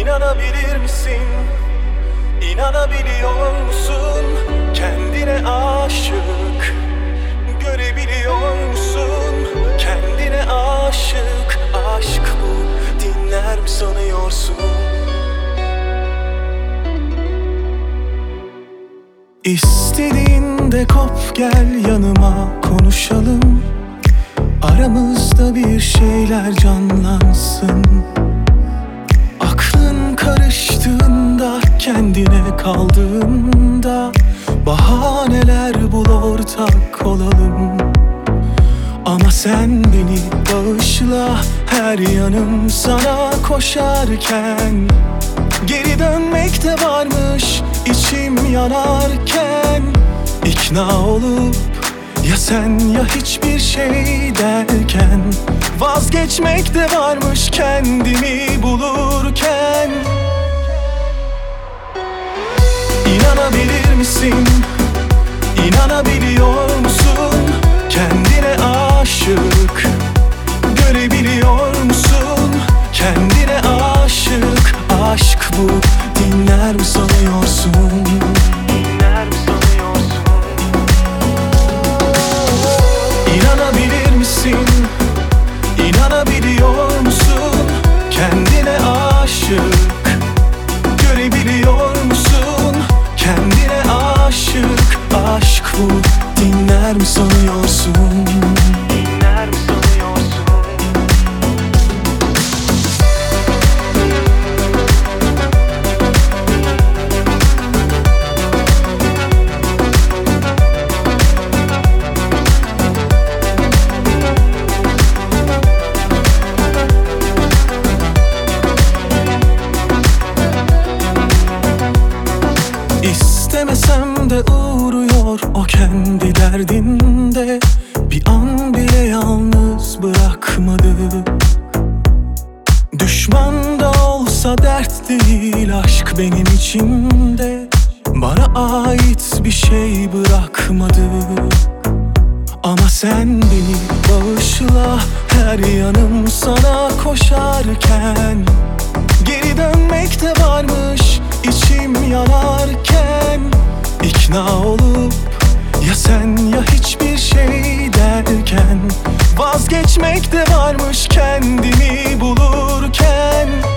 İnanabilir misin? İnanabiliyor musun? Kendine aşık. Görebiliyor musun? Kendine aşık. Aşk bu, dinler mi sanıyorsun? İstediğinde kop gel yanıma, konuşalım. Aramızda bir şeyler canlansın. Aklın karıştığında, kendine kaldığında, bahaneler bul, ortak olalım. Ama sen beni bağışla, her yanım sana koşarken. Geri dönmek de varmış içim yanarken. İkna olup ya sen ya hiçbir şey derken, vazgeçmek de varmış kendimi bulurken. İnanabilir misin? İnanabiliyor musun? Kendine aşık. Görebiliyor musun? Kendine aşık. Aşk bu, dinler mi sanıyorsun? Dinler mi sanıyorsun? İnanabilir misin? İnanabiliyor musun? Kendine aşık. Görebiliyor musun? Kendine aşık. Aşk bu, dinler mi sanıyorsun? Dinler mi sanıyorsun? İstemesem de uğruyor o kendi derdinde. Bir an bile yalnız bırakmadı. Düşman da olsa dert değil aşk benim içimde. Bana ait bir şey bırakmadı. Ama sen beni bağışla, her yanım sana koşarken. Geri dönmek de varmış içim yanarken. İkna olup ya sen ya hiçbir şey derken, vazgeçmek de varmış kendimi bulurken.